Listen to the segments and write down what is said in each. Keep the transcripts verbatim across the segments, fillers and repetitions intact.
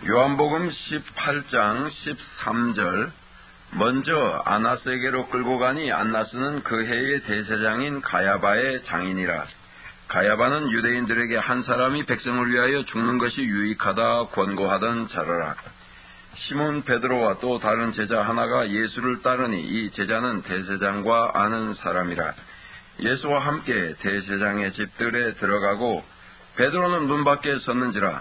요한복음 십팔 장 십삼 절. 먼저 안나스에게로 끌고 가니 안나스는 그 해의 대제사장인 가야바의 장인이라. 가야바는 유대인들에게 한 사람이 백성을 위하여 죽는 것이 유익하다 권고하던 자라라. 시몬 베드로와 또 다른 제자 하나가 예수를 따르니 이 제자는 대제사장과 아는 사람이라. 예수와 함께 대제사장의 집들에 들어가고 베드로는 문 밖에 섰는지라.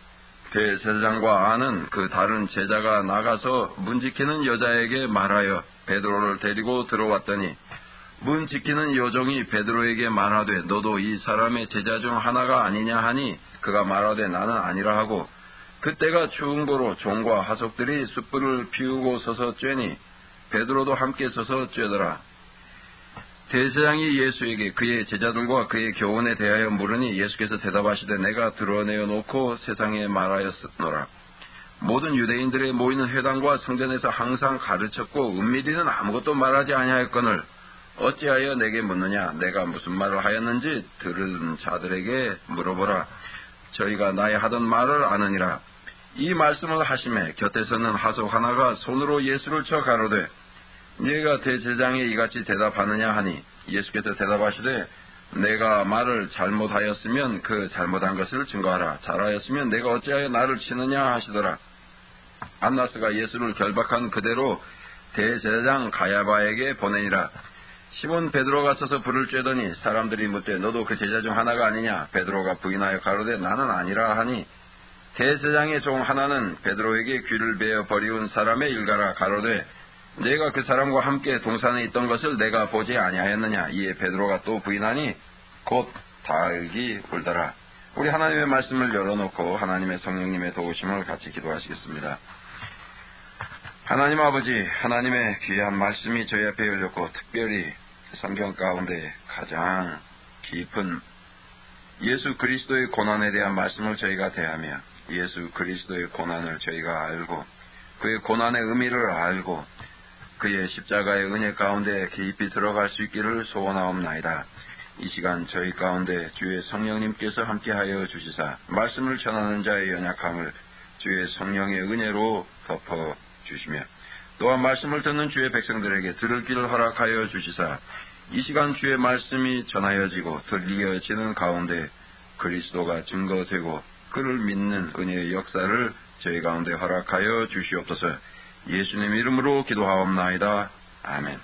대제사장과 아는 그 다른 제자가 나가서 문 지키는 여자에게 말하여 베드로를 데리고 들어왔더니 문 지키는 여종이 베드로에게 말하되 너도 이 사람의 제자 중 하나가 아니냐 하니 그가 말하되 나는 아니라 하고 그때가 추운 고로 종과 하속들이 숯불을 피우고 서서 쬐니 베드로도 함께 서서 쬐더라. 대제사장이 예수에게 그의 제자들과 그의 교훈에 대하여 물으니 예수께서 대답하시되 내가 드러내어 놓고 세상에 말하였노라. 모든 유대인들의 모이는 회당과 성전에서 항상 가르쳤고 은밀히는 아무것도 말하지 아니하였거늘 어찌하여 내게 묻느냐. 내가 무슨 말을 하였는지 들은 자들에게 물어보라. 저희가 나의 하던 말을 아느니라. 이 말씀을 하시매 곁에서는 하속 하나가 손으로 예수를 쳐 가로되 네가 대제사장에 이같이 대답하느냐 하니 예수께서 대답하시되 내가 말을 잘못하였으면 그 잘못한 것을 증거하라. 잘하였으면 내가 어찌하여 나를 치느냐 하시더라. 안나스가 예수를 결박한 그대로 대제사장 가야바에게 보내니라. 시몬 베드로가 서서 불을 쬐더니 사람들이 묻되 너도 그 제자 중 하나가 아니냐. 베드로가 부인하여 가로되 나는 아니라 하니 대제사장의 종 하나는 베드로에게 귀를 베어 버리운 사람의 일가라 가로되 내가 그 사람과 함께 동산에 있던 것을 내가 보지 아니하였느냐. 이에 베드로가 또 부인하니 곧 달기 울더라. 우리 하나님의 말씀을 열어놓고 하나님의 성령님의 도우심을 같이 기도하시겠습니다. 하나님 아버지, 하나님의 귀한 말씀이 저희 앞에 열렸고 특별히 성경 가운데 가장 깊은 예수 그리스도의 고난에 대한 말씀을 저희가 대하며 예수 그리스도의 고난을 저희가 알고 그의 고난의 의미를 알고 그의 십자가의 은혜 가운데 깊이 들어갈 수 있기를 소원하옵나이다. 이 시간 저희 가운데 주의 성령님께서 함께하여 주시사 말씀을 전하는 자의 연약함을 주의 성령의 은혜로 덮어주시며 또한 말씀을 듣는 주의 백성들에게 들을 길을 허락하여 주시사 이 시간 주의 말씀이 전하여지고 들리어지는 가운데 그리스도가 증거되고 그를 믿는 은혜의 역사를 저희 가운데 허락하여 주시옵소서. 예수님 이름으로 기도하옵나이다. 아멘.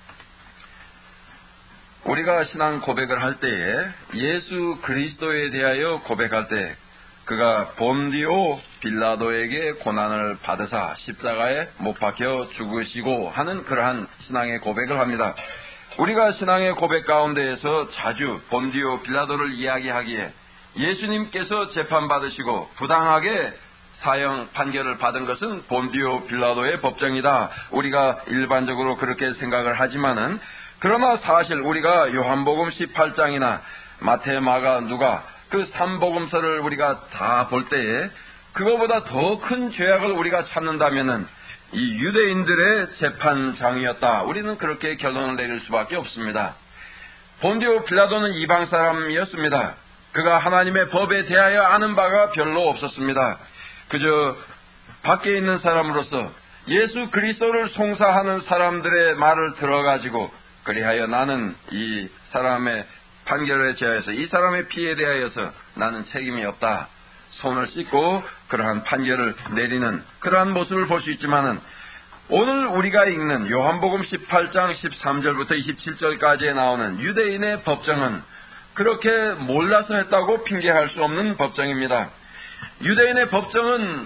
우리가 신앙 고백을 할 때에 예수 그리스도에 대하여 고백할 때 그가 본디오 빌라도에게 고난을 받으사 십자가에 못 박혀 죽으시고 하는 그러한 신앙의 고백을 합니다. 우리가 신앙의 고백 가운데에서 자주 본디오 빌라도를 이야기하기에 예수님께서 재판받으시고 부당하게 사형 판결을 받은 것은 본디오 빌라도의 법정이다. 우리가 일반적으로 그렇게 생각을 하지만은 그러나 사실 우리가 요한복음 십팔 장이나 마태, 마가, 누가 그 삼복음서를 우리가 다 볼 때에 그거보다 더 큰 죄악을 우리가 찾는다면은 이 유대인들의 재판장이었다. 우리는 그렇게 결론을 내릴 수밖에 없습니다. 본디오 빌라도는 이방 사람이었습니다. 그가 하나님의 법에 대하여 아는 바가 별로 없었습니다. 그저 밖에 있는 사람으로서 예수 그리스도를 송사하는 사람들의 말을 들어가지고 그리하여 나는 이 사람의 판결에 대하여서 이 사람의 피해에 대하여서 나는 책임이 없다. 손을 씻고 그러한 판결을 내리는 그러한 모습을 볼 수 있지만은 오늘 우리가 읽는 요한복음 십팔 장 십삼 절부터 이십칠 절까지에 나오는 유대인의 법정은 그렇게 몰라서 했다고 핑계할 수 없는 법정입니다. 유대인의 법정은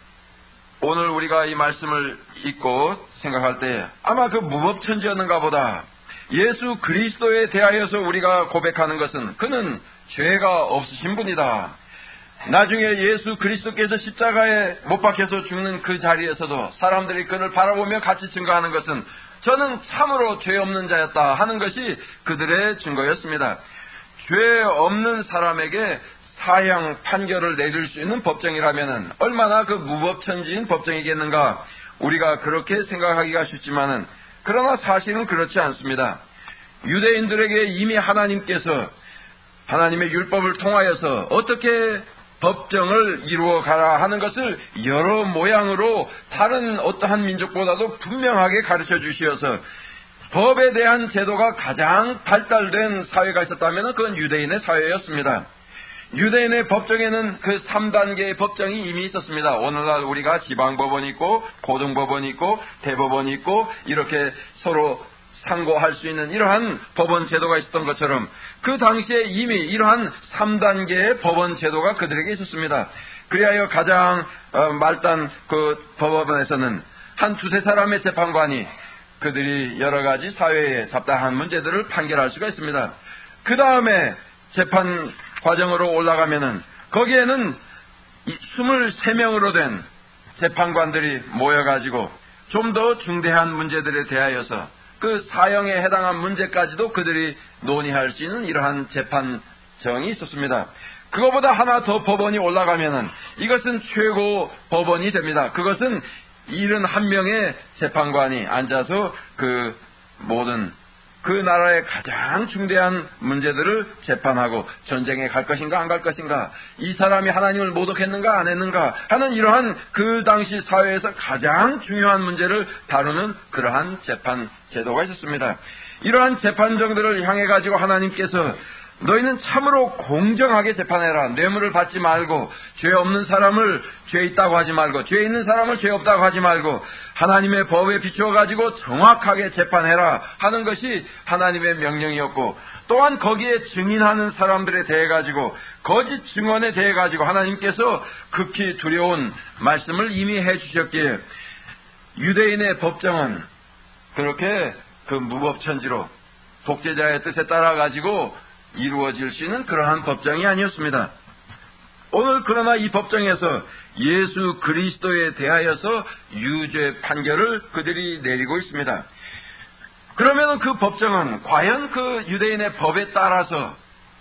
오늘 우리가 이 말씀을 읽고 생각할 때 아마 그 무법천지였는가 보다. 예수 그리스도에 대하여서 우리가 고백하는 것은 그는 죄가 없으신 분이다. 나중에 예수 그리스도께서 십자가에 못 박혀서 죽는 그 자리에서도 사람들이 그를 바라보며 같이 증거하는 것은 저는 참으로 죄 없는 자였다 하는 것이 그들의 증거였습니다. 죄 없는 사람에게 사형 판결을 내릴 수 있는 법정이라면 얼마나 그 무법천지인 법정이겠는가. 우리가 그렇게 생각하기가 쉽지만은 그러나 사실은 그렇지 않습니다. 유대인들에게 이미 하나님께서 하나님의 율법을 통하여서 어떻게 법정을 이루어 가라 하는 것을 여러 모양으로 다른 어떠한 민족보다도 분명하게 가르쳐 주시어서 법에 대한 제도가 가장 발달된 사회가 있었다면 그건 유대인의 사회였습니다. 유대인의 법정에는 그 삼 단계의 법정이 이미 있었습니다. 오늘날 우리가 지방법원이 있고 고등법원이 있고 대법원이 있고 이렇게 서로 상고할 수 있는 이러한 법원 제도가 있었던 것처럼 그 당시에 이미 이러한 삼 단계의 법원 제도가 그들에게 있었습니다. 그리하여 가장 말단 그 법원에서는 한 두세 사람의 재판관이 그들이 여러 가지 사회에 잡다한 문제들을 판결할 수가 있습니다. 그 다음에 재판 과정으로 올라가면은 거기에는 이십삼 명으로 된 재판관들이 모여가지고 좀 더 중대한 문제들에 대하여서 그 사형에 해당한 문제까지도 그들이 논의할 수 있는 이러한 재판정이 있었습니다. 그거보다 하나 더 법원이 올라가면은 이것은 최고 법원이 됩니다. 그것은 칠십일 명의 재판관이 앉아서 그 모든 그 나라의 가장 중대한 문제들을 재판하고 전쟁에 갈 것인가 안 갈 것인가, 이 사람이 하나님을 모독했는가 안 했는가 하는 이러한 그 당시 사회에서 가장 중요한 문제를 다루는 그러한 재판 제도가 있었습니다. 이러한 재판정들을 향해 가지고 하나님께서 너희는 참으로 공정하게 재판해라. 뇌물을 받지 말고, 죄 없는 사람을 죄 있다고 하지 말고, 죄 있는 사람을 죄 없다고 하지 말고, 하나님의 법에 비추어 가지고 정확하게 재판해라 하는 것이 하나님의 명령이었고, 또한 거기에 증인하는 사람들에 대해 가지고, 거짓 증언에 대해 가지고 하나님께서 극히 두려운 말씀을 이미 해주셨기에 유대인의 법정은 그렇게 그 무법천지로 독재자의 뜻에 따라 가지고 이루어질 수 있는 그러한 법정이 아니었습니다. 오늘 그러나 이 법정에서 예수 그리스도에 대하여서 유죄 판결을 그들이 내리고 있습니다. 그러면 그 법정은 과연 그 유대인의 법에 따라서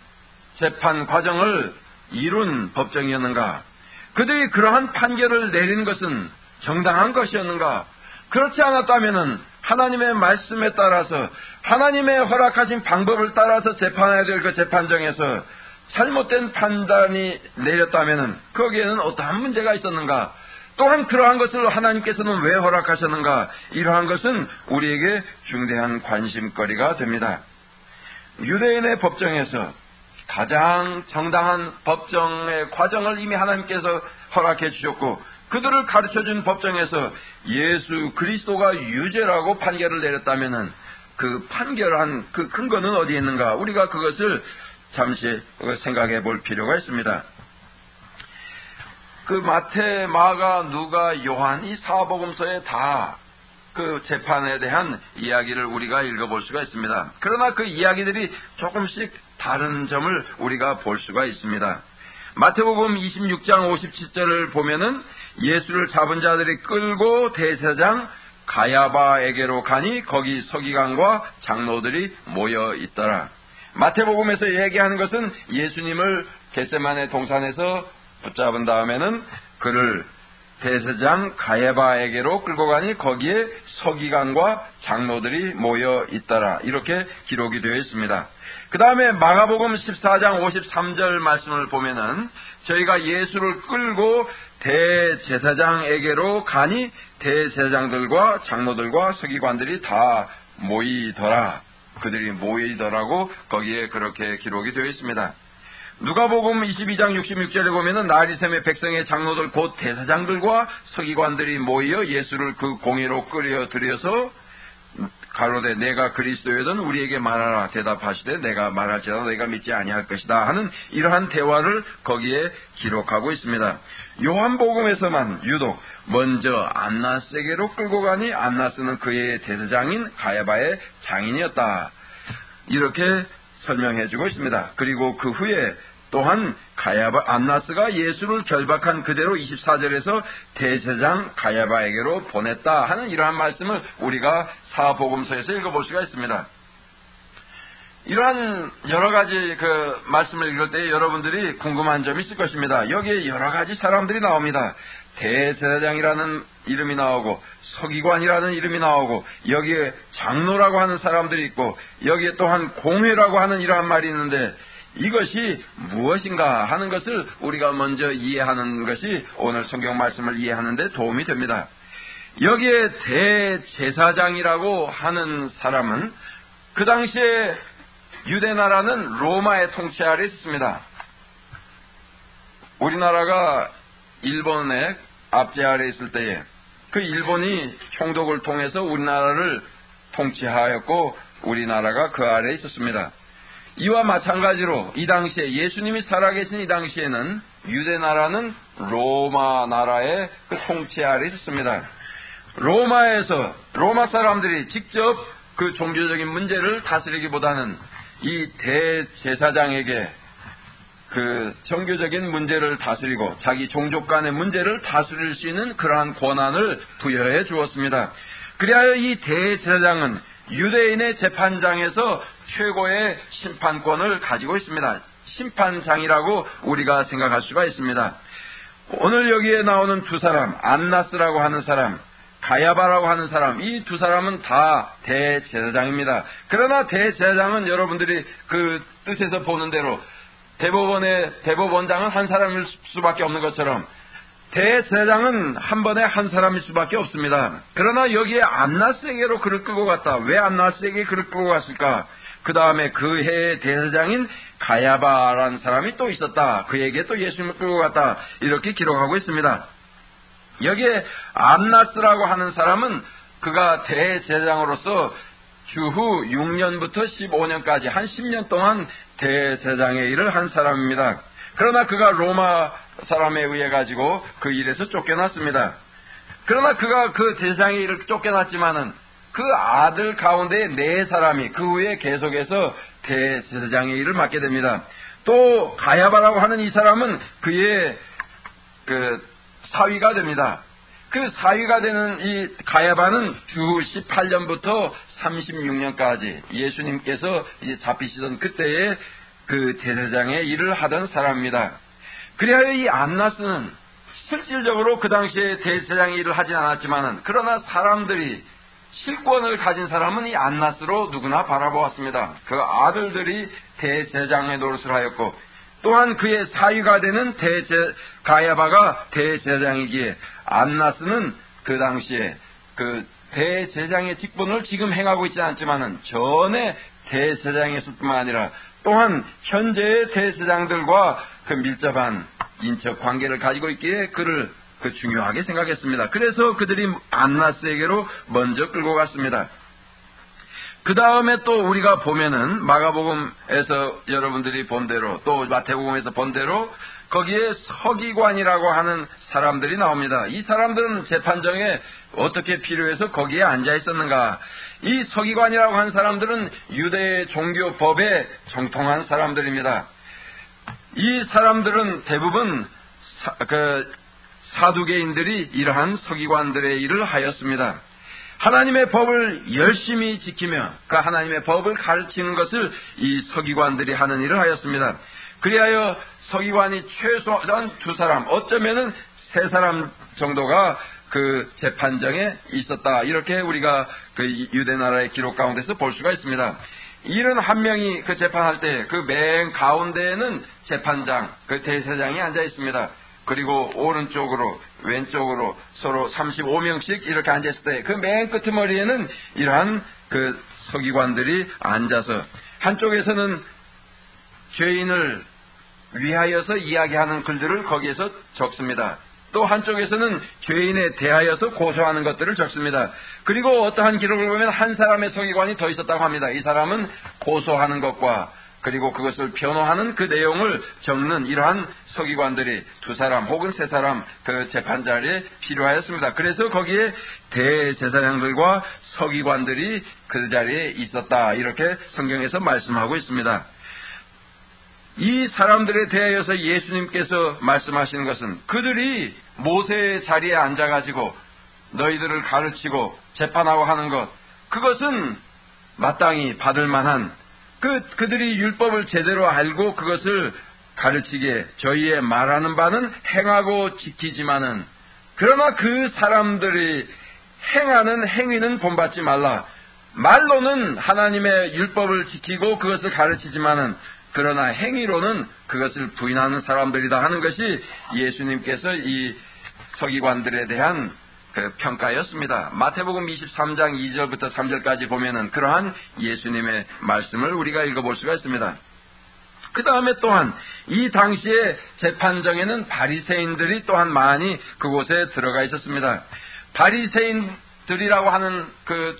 재판 과정을 이룬 법정이었는가? 그들이 그러한 판결을 내리는 것은 정당한 것이었는가? 그렇지 않았다면은 하나님의 말씀에 따라서 하나님의 허락하신 방법을 따라서 재판해야 될 그 재판정에서 잘못된 판단이 내렸다면은 거기에는 어떠한 문제가 있었는가? 또한 그러한 것을 하나님께서는 왜 허락하셨는가? 이러한 것은 우리에게 중대한 관심거리가 됩니다. 유대인의 법정에서 가장 정당한 법정의 과정을 이미 하나님께서 허락해 주셨고, 그들을 가르쳐준 법정에서 예수 그리스도가 유죄라고 판결을 내렸다면은 그 판결한 그 근거는 어디에 있는가? 우리가 그것을 잠시 생각해 볼 필요가 있습니다. 그 마태, 마가, 누가, 요한 이 사복음서에 다 그 재판에 대한 이야기를 우리가 읽어볼 수가 있습니다. 그러나 그 이야기들이 조금씩 다른 점을 우리가 볼 수가 있습니다. 마태복음 이십육 장 오십칠 절을 보면은 예수를 잡은 자들이 끌고 대제사장 가야바에게로 가니 거기 서기관과 장로들이 모여 있더라. 마태복음에서 얘기하는 것은 예수님을 겟세마네 동산에서 붙잡은 다음에는 그를 대제사장 가야바에게로 끌고 가니 거기에 서기관과 장로들이 모여 있더라. 이렇게 기록이 되어 있습니다. 그 다음에 마가복음 십사 장 오십삼 절 말씀을 보면은 저희가 예수를 끌고 대제사장에게로 가니 대제사장들과 장로들과 서기관들이 다 모이더라. 그들이 모이더라고 거기에 그렇게 기록이 되어 있습니다. 누가복음 이십이 장 육십육 절에 보면은 나리샘의 백성의 장로들 곧 대사장들과 서기관들이 모여 예수를 그 공회로 끌어들여서 가로되 내가 그리스도여든 우리에게 말하라. 대답하시되 내가 말할지라도 내가 믿지 아니할 것이다 하는 이러한 대화를 거기에 기록하고 있습니다. 요한복음에서만 유독 먼저 안나스에게로 끌고 가니 안나스는 그의 대제사장인 가야바의 장인이었다. 이렇게 설명해주고 있습니다. 그리고 그 후에 또한 가야바 안나스가 예수를 결박한 그대로 이십사 절에서 대제사장 가야바에게로 보냈다 하는 이러한 말씀을 우리가 사복음서에서 읽어볼 수가 있습니다. 이러한 여러 가지 그 말씀을 읽을 때 여러분들이 궁금한 점이 있을 것입니다. 여기에 여러 가지 사람들이 나옵니다. 대제사장이라는 이름이 나오고 서기관이라는 이름이 나오고 여기에 장로라고 하는 사람들이 있고 여기에 또한 공회라고 하는 이러한 말이 있는데 이것이 무엇인가 하는 것을 우리가 먼저 이해하는 것이 오늘 성경 말씀을 이해하는 데 도움이 됩니다. 여기에 대제사장이라고 하는 사람은 그 당시에 유대나라는 로마의 통치 아래 있었습니다. 우리나라가 일본의 압제 아래 있을 때에 그 일본이 총독을 통해서 우리나라를 통치하였고 우리나라가 그 아래에 있었습니다. 이와 마찬가지로 이 당시에 예수님이 살아계신 이 당시에는 유대나라는 로마 나라의 그 통치 아래에 있었습니다. 로마에서 로마 사람들이 직접 그 종교적인 문제를 다스리기보다는 이 대제사장에게 그 종교적인 문제를 다스리고 자기 종족 간의 문제를 다스릴 수 있는 그러한 권한을 부여해 주었습니다. 그리하여 이 대제사장은 유대인의 재판장에서 최고의 심판권을 가지고 있습니다. 심판장이라고 우리가 생각할 수가 있습니다. 오늘 여기에 나오는 두 사람, 안나스라고 하는 사람, 가야바라고 하는 사람, 이 두 사람은 다 대제사장입니다. 그러나 대제사장은 여러분들이 그 뜻에서 보는 대로 대법원의 대법원장은 한 사람일 수밖에 없는 것처럼 대제사장은 한 번에 한 사람일 수밖에 없습니다. 그러나 여기에 안나스에게로 그를 끌고 갔다. 왜 안나스에게 그를 끌고 갔을까? 그 다음에 그 해의 대제사장인 가야바라는 사람이 또 있었다. 그에게 또 예수님을 끌고 갔다. 이렇게 기록하고 있습니다. 여기에 안나스라고 하는 사람은 그가 대제사장으로서 주후 육 년부터 십오 년까지 한 십 년 동안 대제사장의 일을 한 사람입니다. 그러나 그가 로마 사람에 의해 가지고 그 일에서 쫓겨났습니다. 그러나 그가 그 대제사장의 일을 쫓겨났지만은 그 아들 가운데 네 사람이 그 후에 계속해서 대제사장의 일을 맡게 됩니다. 또 가야바라고 하는 이 사람은 그의 그 사위가 됩니다. 그 사위가 되는 이 가야바는 주 십팔 년부터 삼십육 년까지 예수님께서 이제 잡히시던 그때에 그 대제사장의 일을 하던 사람입니다. 그리하여 이 안나스는 실질적으로 그 당시에 대제사장의 일을 하진 않았지만은 그러나 사람들이 실권을 가진 사람은 이 안나스로 누구나 바라보았습니다. 그 아들들이 대제사장의 노릇을 하였고 또한 그의 사위가 되는 대제, 가야바가 대제사장이기에 안나스는 그 당시에 그 대제사장의 직분을 지금 행하고 있지 않지만은 전에 대제사장이었을 뿐만 아니라 또한 현재의 대제사장들과 그 밀접한 인적 관계를 가지고 있기에 그를 그 중요하게 생각했습니다. 그래서 그들이 안나스에게로 먼저 끌고 갔습니다. 그 다음에 또 우리가 보면은 마가복음에서 여러분들이 본 대로 또 마태복음에서 본 대로 거기에 서기관이라고 하는 사람들이 나옵니다. 이 사람들은 재판정에 어떻게 필요해서 거기에 앉아 있었는가? 이 서기관이라고 하는 사람들은 유대의 종교법에 정통한 사람들입니다. 이 사람들은 대부분 사, 그 사두개인들이 이러한 서기관들의 일을 하였습니다. 하나님의 법을 열심히 지키며 그 하나님의 법을 가르치는 것을 이 서기관들이 하는 일을 하였습니다. 그리하여 서기관이 최소한 두 사람, 어쩌면은 세 사람 정도가 그 재판정에 있었다. 이렇게 우리가 그 유대 나라의 기록 가운데서 볼 수가 있습니다. 일흔한 명이 그 재판할 때 그 맨 가운데에는 재판장, 그 대제사장이 앉아 있습니다. 그리고 오른쪽으로 왼쪽으로 서로 삼십오 명씩 이렇게 앉았을 때 그 맨 끄트머리에는 이러한 그 서기관들이 앉아서 한쪽에서는 죄인을 위하여서 이야기하는 글들을 거기에서 적습니다. 또 한쪽에서는 죄인에 대하여서 고소하는 것들을 적습니다. 그리고 어떠한 기록을 보면 한 사람의 서기관이 더 있었다고 합니다. 이 사람은 고소하는 것과 그리고 그것을 변호하는 그 내용을 적는 이러한 서기관들이 두 사람 혹은 세 사람 그 재판 자리에 필요하였습니다. 그래서 거기에 대제사장들과 서기관들이 그 자리에 있었다. 이렇게 성경에서 말씀하고 있습니다. 이 사람들에 대하여서 예수님께서 말씀하시는 것은 그들이 모세의 자리에 앉아가지고 너희들을 가르치고 재판하고 하는 것, 그것은 마땅히 받을 만한 그, 그들이 율법을 제대로 알고 그것을 가르치기에 저희의 말하는 바는 행하고 지키지만은, 그러나 그 사람들이 행하는 행위는 본받지 말라. 말로는 하나님의 율법을 지키고 그것을 가르치지만은 그러나 행위로는 그것을 부인하는 사람들이다 하는 것이 예수님께서 이 서기관들에 대한 그 평가였습니다. 마태복음 이십삼 장 이 절부터 삼 절까지 보면은 그러한 예수님의 말씀을 우리가 읽어볼 수가 있습니다. 그 다음에 또한 이 당시에 재판정에는 바리새인들이 또한 많이 그곳에 들어가 있었습니다. 바리새인들이라고 하는 그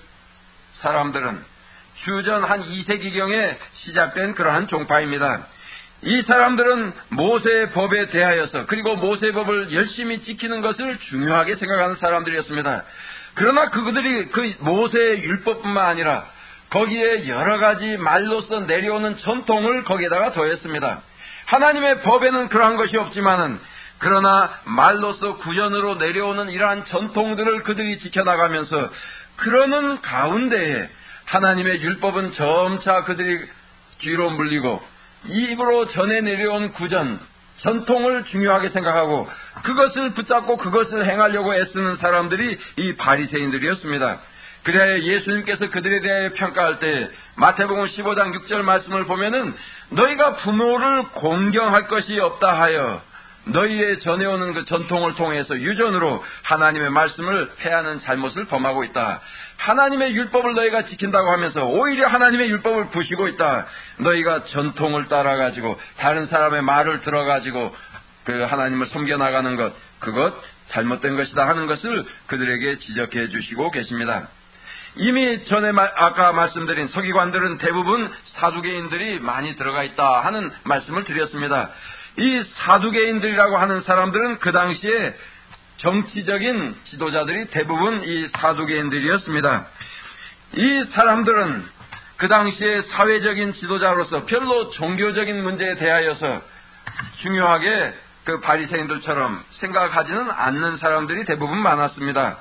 사람들은 주전 한 이 세기경에 시작된 그러한 종파입니다. 이 사람들은 모세의 법에 대하여서 그리고 모세의 법을 열심히 지키는 것을 중요하게 생각하는 사람들이었습니다. 그러나 그들이 그 모세의 율법뿐만 아니라 거기에 여러 가지 말로서 내려오는 전통을 거기에다가 더했습니다. 하나님의 법에는 그러한 것이 없지만은 그러나 말로서 구전으로 내려오는 이러한 전통들을 그들이 지켜나가면서 그러는 가운데에 하나님의 율법은 점차 그들이 뒤로 물리고 입으로 전해 내려온 구전, 전통을 중요하게 생각하고 그것을 붙잡고 그것을 행하려고 애쓰는 사람들이 이 바리새인들이었습니다. 그래야 예수님께서 그들에 대해 평가할 때 마태복음 십오 장 육 절 말씀을 보면은 너희가 부모를 공경할 것이 없다 하여 너희의 전해오는 그 전통을 통해서 유전으로 하나님의 말씀을 패하는 잘못을 범하고 있다. 하나님의 율법을 너희가 지킨다고 하면서 오히려 하나님의 율법을 부시고 있다. 너희가 전통을 따라가지고 다른 사람의 말을 들어가지고 그 하나님을 섬겨나가는 것, 그것 잘못된 것이다 하는 것을 그들에게 지적해 주시고 계십니다. 이미 전에 아까 말씀드린 서기관들은 대부분 사두개인들이 많이 들어가 있다 하는 말씀을 드렸습니다. 이 사두개인들이라고 하는 사람들은 그 당시에 정치적인 지도자들이 대부분 이 사두개인들이었습니다. 이 사람들은 그 당시에 사회적인 지도자로서 별로 종교적인 문제에 대하여서 중요하게 그 바리새인들처럼 생각하지는 않는 사람들이 대부분 많았습니다.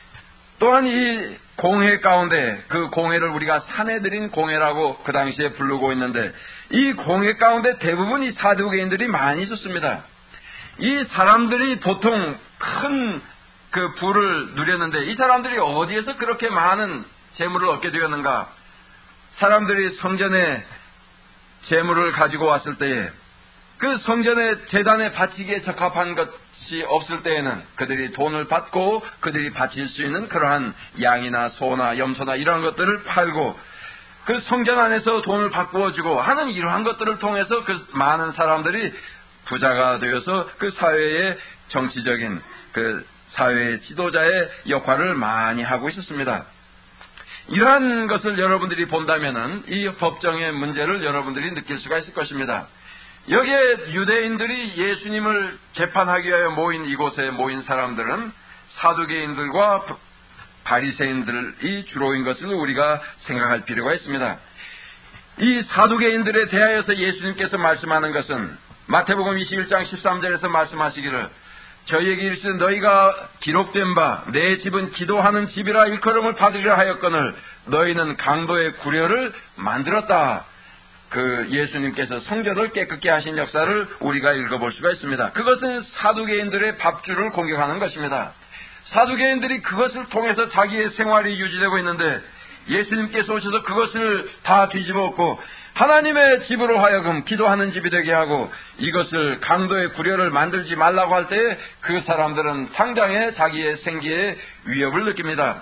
또한 이 공회 가운데 그 공회를 우리가 사내들인 공회라고 그 당시에 부르고 있는데 이 공회 가운데 대부분 이 사두개인들이 많이 있었습니다. 이 사람들이 보통 큰 그 부를 누렸는데 이 사람들이 어디에서 그렇게 많은 재물을 얻게 되었는가? 사람들이 성전에 재물을 가지고 왔을 때에 그 성전의 제단에 바치기에 적합한 것이 없을 때에는 그들이 돈을 받고 그들이 바칠 수 있는 그러한 양이나 소나 염소나 이러한 것들을 팔고 그 성전 안에서 돈을 바꾸어주고 하는 이러한 것들을 통해서 그 많은 사람들이 부자가 되어서 그 사회의 정치적인 그 사회의 지도자의 역할을 많이 하고 있었습니다. 이러한 것을 여러분들이 본다면은 이 법정의 문제를 여러분들이 느낄 수가 있을 것입니다. 여기에 유대인들이 예수님을 재판하기 위하여 모인 이곳에 모인 사람들은 사두개인들과 바리새인들이 주로인 것을 우리가 생각할 필요가 있습니다. 이 사두개인들에 대하여서 예수님께서 말씀하는 것은 마태복음 이십일 장 십삼 절에서 말씀하시기를 저희에게 이르시되 너희가 기록된 바 내 집은 기도하는 집이라 일컬음을 받으리라 하였거늘 너희는 강도의 구려를 만들었다. 그 예수님께서 성전을 깨끗게 하신 역사를 우리가 읽어볼 수가 있습니다. 그것은 사두개인들의 밥줄을 공격하는 것입니다. 사두개인들이 그것을 통해서 자기의 생활이 유지되고 있는데 예수님께서 오셔서 그것을 다 뒤집어엎고 하나님의 집으로 하여금 기도하는 집이 되게 하고 이것을 강도의 구려를 만들지 말라고 할 때 그 사람들은 당장에 자기의 생기의 위협을 느낍니다.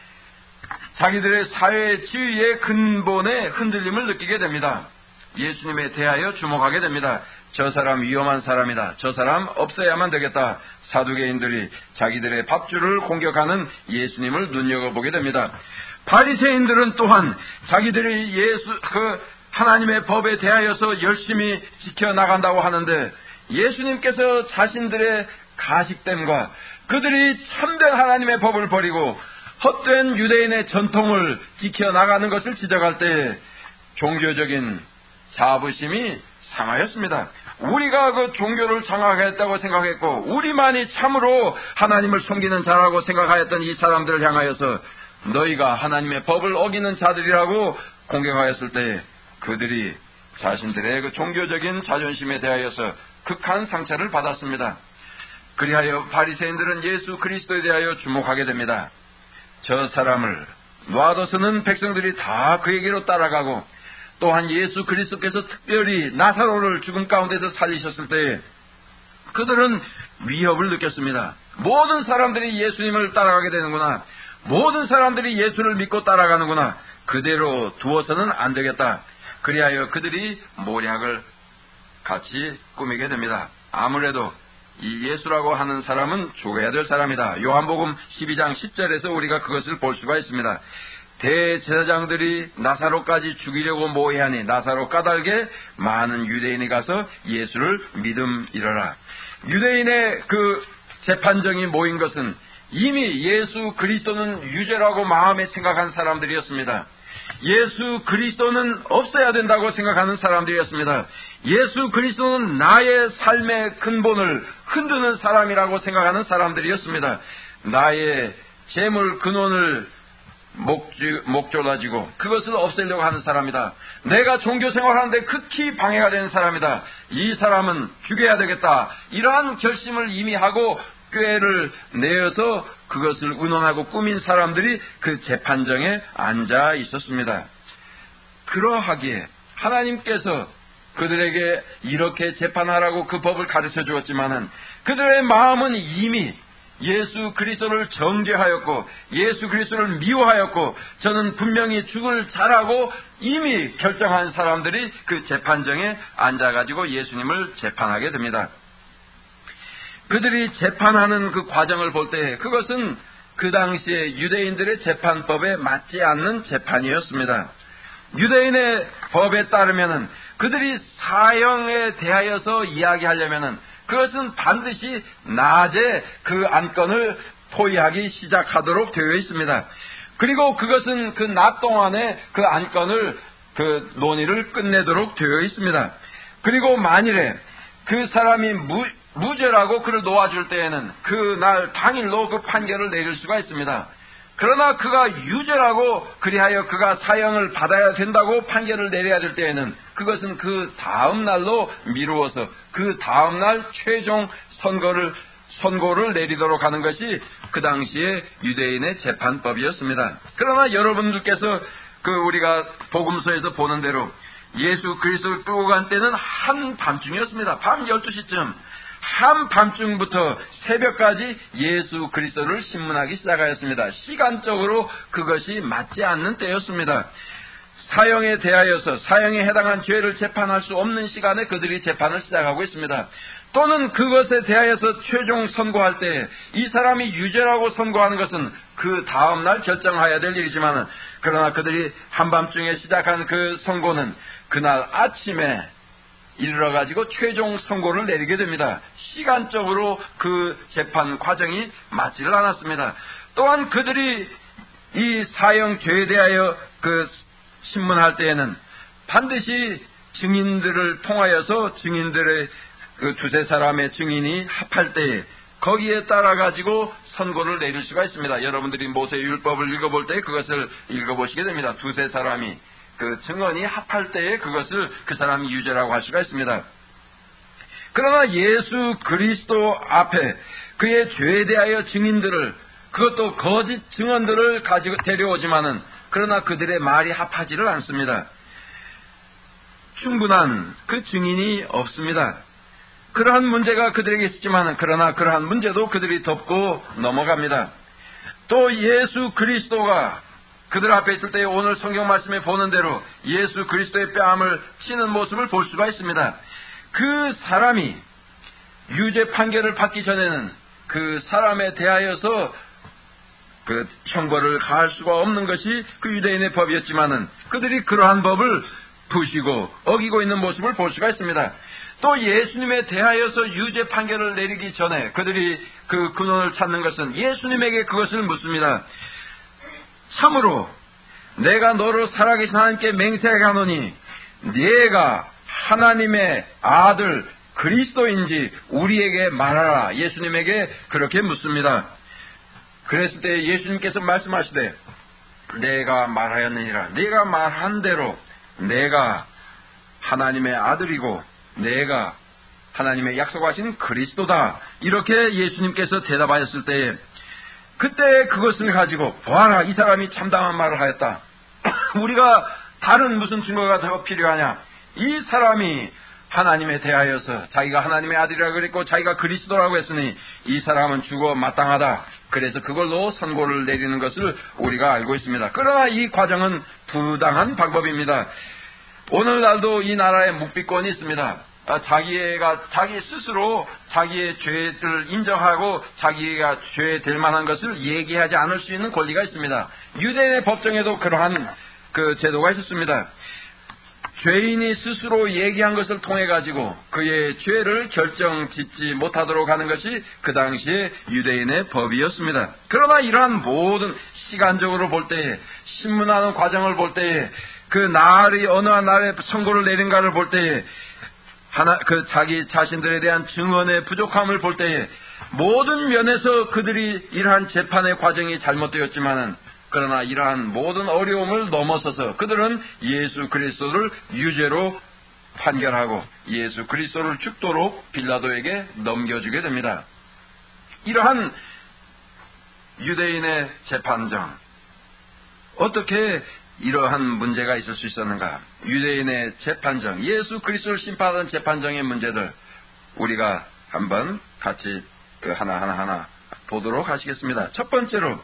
자기들의 사회 지위의 근본의 흔들림을 느끼게 됩니다. 예수님에 대하여 주목하게 됩니다. 저 사람 위험한 사람이다. 저 사람 없애야만 되겠다. 사두개인들이 자기들의 밥줄을 공격하는 예수님을 눈여겨보게 됩니다. 바리새인들은 또한 자기들이 예수 그 하나님의 법에 대하여서 열심히 지켜나간다고 하는데 예수님께서 자신들의 가식됨과 그들이 참된 하나님의 법을 버리고 헛된 유대인의 전통을 지켜나가는 것을 지적할 때 종교적인 자부심이 상하였습니다. 우리가 그 종교를 장악했다고 생각했고 우리만이 참으로 하나님을 섬기는 자라고 생각하였던 이 사람들을 향하여서 너희가 하나님의 법을 어기는 자들이라고 공격하였을 때 그들이 자신들의 그 종교적인 자존심에 대하여서 극한 상처를 받았습니다. 그리하여 바리새인들은 예수 그리스도에 대하여 주목하게 됩니다. 저 사람을 놔둬서는 백성들이 다 그에게로 따라가고 또한 예수 그리스도께서 특별히 나사로를 죽음 가운데서 살리셨을 때 그들은 위협을 느꼈습니다. 모든 사람들이 예수님을 따라가게 되는구나. 모든 사람들이 예수를 믿고 따라가는구나. 그대로 두어서는 안 되겠다. 그리하여 그들이 모략을 같이 꾸미게 됩니다. 아무래도 이 예수라고 하는 사람은 죽어야 될 사람이다. 요한복음 십이 장 십 절에서 우리가 그것을 볼 수가 있습니다. 대제사장들이 나사로까지 죽이려고 모해하니 나사로 까닭에 많은 유대인이 가서 예수를 믿음이러라. 유대인의 그 재판정이 모인 것은 이미 예수 그리스도는 유죄라고 마음에 생각한 사람들이었습니다. 예수 그리스도는 없어야 된다고 생각하는 사람들이었습니다. 예수 그리스도는 나의 삶의 근본을 흔드는 사람이라고 생각하는 사람들이었습니다. 나의 재물 근원을 목졸라지고 그것을 없애려고 하는 사람이다. 내가 종교 생활하는데 극히 방해가 되는 사람이다. 이 사람은 죽여야 되겠다. 이러한 결심을 이미 하고 꾀를 내어서 그것을 의논하고 꾸민 사람들이 그 재판정에 앉아 있었습니다. 그러하기에 하나님께서 그들에게 이렇게 재판하라고 그 법을 가르쳐 주었지만은 그들의 마음은 이미 예수 그리스도를 정죄하였고 예수 그리스도를 미워하였고 저는 분명히 죽을 자라고 이미 결정한 사람들이 그 재판정에 앉아가지고 예수님을 재판하게 됩니다. 그들이 재판하는 그 과정을 볼 때 그것은 그 당시에 유대인들의 재판법에 맞지 않는 재판이었습니다. 유대인의 법에 따르면은 그들이 사형에 대하여서 이야기하려면은 그것은 반드시 낮에 그 안건을 토의하기 시작하도록 되어 있습니다. 그리고 그것은 그 낮 동안에 그 안건을 그 논의를 끝내도록 되어 있습니다. 그리고 만일에 그 사람이 무, 무죄라고 그를 놓아줄 때에는 그 날 당일로 그 판결을 내릴 수가 있습니다. 그러나 그가 유죄라고 그리하여 그가 사형을 받아야 된다고 판결을 내려야 될 때에는 그것은 그 다음 날로 미루어서 그 다음 날 최종 선고를 선고를 내리도록 하는 것이 그 당시에 유대인의 재판법이었습니다. 그러나 여러분들께서 그 우리가 복음서에서 보는 대로 예수 그리스도를 끌고 간 때는 한밤중이었습니다. 밤 열두 시쯤 한밤중부터 새벽까지 예수 그리스도를 신문하기 시작하였습니다. 시간적으로 그것이 맞지 않는 때였습니다. 사형에 대하여서 사형에 해당한 죄를 재판할 수 없는 시간에 그들이 재판을 시작하고 있습니다. 또는 그것에 대하여서 최종 선고할 때 이 사람이 유죄라고 선고하는 것은 그 다음날 결정해야 될 일이지만 그러나 그들이 한밤중에 시작한 그 선고는 그날 아침에 이르러가지고 최종 선고를 내리게 됩니다. 시간적으로 그 재판 과정이 맞지를 않았습니다. 또한 그들이 이 사형죄에 대하여 그 신문할 때에는 반드시 증인들을 통하여서 증인들의 그 두세 사람의 증인이 합할 때에 거기에 따라 가지고 선고를 내릴 수가 있습니다. 여러분들이 모세 율법을 읽어볼 때 그것을 읽어보시게 됩니다. 두세 사람이 그 증언이 합할 때에 그것을 그 사람이 유죄라고 할 수가 있습니다. 그러나 예수 그리스도 앞에 그의 죄에 대하여 증인들을 그것도 거짓 증언들을 가지고 데려오지만은 그러나 그들의 말이 합하지를 않습니다. 충분한 그 증인이 없습니다. 그러한 문제가 그들에게 있었지만 그러나 그러한 문제도 그들이 덮고 넘어갑니다. 또 예수 그리스도가 그들 앞에 있을 때 오늘 성경 말씀에 보는 대로 예수 그리스도의 뺨을 치는 모습을 볼 수가 있습니다. 그 사람이 유죄 판결을 받기 전에는 그 사람에 대하여서 그 형벌을 가할 수가 없는 것이 그 유대인의 법이었지만은 그들이 그러한 법을 부시고 어기고 있는 모습을 볼 수가 있습니다. 또 예수님에 대하여서 유죄 판결을 내리기 전에 그들이 그 근원을 찾는 것은 예수님에게 그것을 묻습니다. 참으로 내가 너로 살아계신 하나님께 맹세하노니 네가 하나님의 아들 그리스도인지 우리에게 말하라. 예수님에게 그렇게 묻습니다. 그랬을 때 예수님께서 말씀하시되 내가 말하였느니라. 네가 말한 대로 내가 하나님의 아들이고 내가 하나님의 약속하신 그리스도다. 이렇게 예수님께서 대답하였을 때에 그때 그것을 가지고 보아라 이 사람이 참담한 말을 하였다. 우리가 다른 무슨 증거가 더 필요하냐? 이 사람이 하나님에 대하여서 자기가 하나님의 아들이라고 그랬고 자기가 그리스도라고 했으니 이 사람은 죽어 마땅하다. 그래서 그걸로 선고를 내리는 것을 우리가 알고 있습니다. 그러나 이 과정은 부당한 방법입니다. 오늘날도 이 나라에 묵비권이 있습니다. 자기가 자기 스스로 자기의 죄를 인정하고 자기가 죄될 만한 것을 얘기하지 않을 수 있는 권리가 있습니다. 유대인의 법정에도 그러한 그 제도가 있었습니다. 죄인이 스스로 얘기한 것을 통해 가지고 그의 죄를 결정짓지 못하도록 하는 것이 그 당시에 유대인의 법이었습니다. 그러나 이러한 모든 시간적으로 볼 때에 신문하는 과정을 볼 때에 그 날이 어느 한 날에 선고를 내린가를 볼 때에 하나 그 자기 자신들에 대한 증언의 부족함을 볼 때에 모든 면에서 그들이 이러한 재판의 과정이 잘못되었지만은 그러나 이러한 모든 어려움을 넘어서서 그들은 예수 그리스도를 유죄로 판결하고 예수 그리스도를 죽도록 빌라도에게 넘겨주게 됩니다. 이러한 유대인의 재판정, 어떻게 이러한 문제가 있을 수 있었는가? 유대인의 재판정, 예수 그리스도를 심판하는 재판정의 문제들 우리가 한번 같이 그 하나하나 하나 보도록 하시겠습니다. 첫 번째로